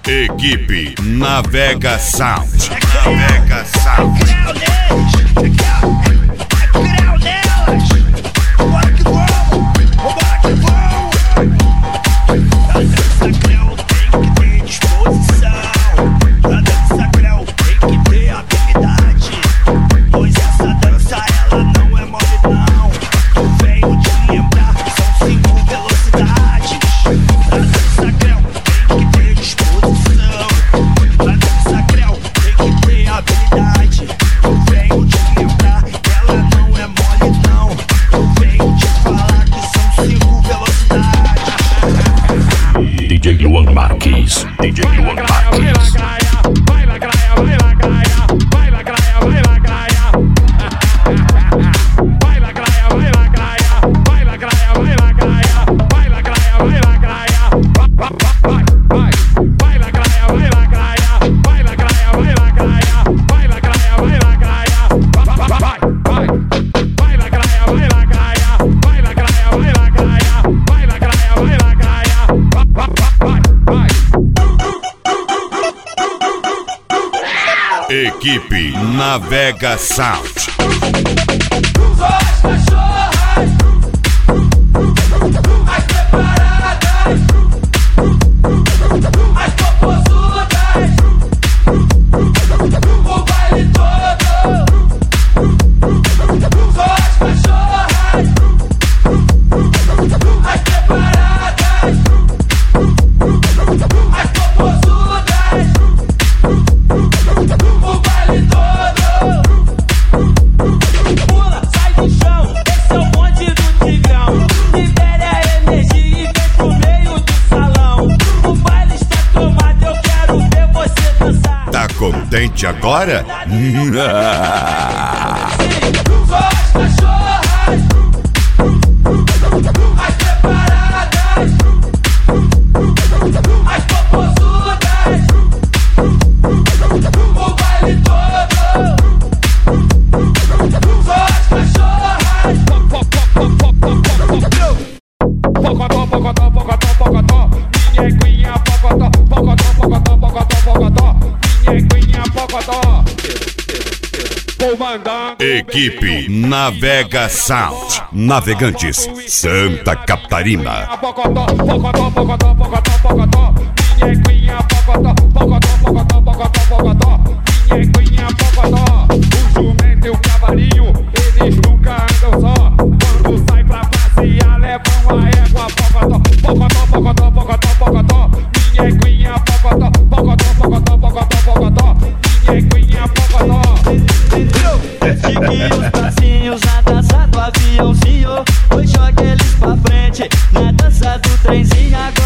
Equipe Navega Sound. Navega Sound. DJ Luan Marques, DJ Luan Marques. Vai lacraia, vai lacraia, vai lacraia, vai lacraia. Vai lacraia, vai lacraia, vai lacraia, vai lacraia, vai lacraia, vai lacraia. Vai lacraia, vai lacraia, vai lacraia, vai lacraia, vai lacraia, vai lacraia. Vai lacraia, vai lacraia, vai lacraia, vai lacraia, vai lacraia, vai lacraia. Equipe Navega Sound. Contente agora? Equipe Navega Sound. Navegantes, Santa Catarina. O jumento e o cavalinho, eles nunca andam só. Quando sai pra passear, levam a égua. Pocotó, pocotó, pocotó, pocotó. Minha eguinha, pocotó, pocotó, pocotó, pocotó, pocotó. Minha eguinha, pocotó. Chiquinhos, passinhos na dança do aviãozinho. Hoje joga eles pra frente na dança do trenzinho.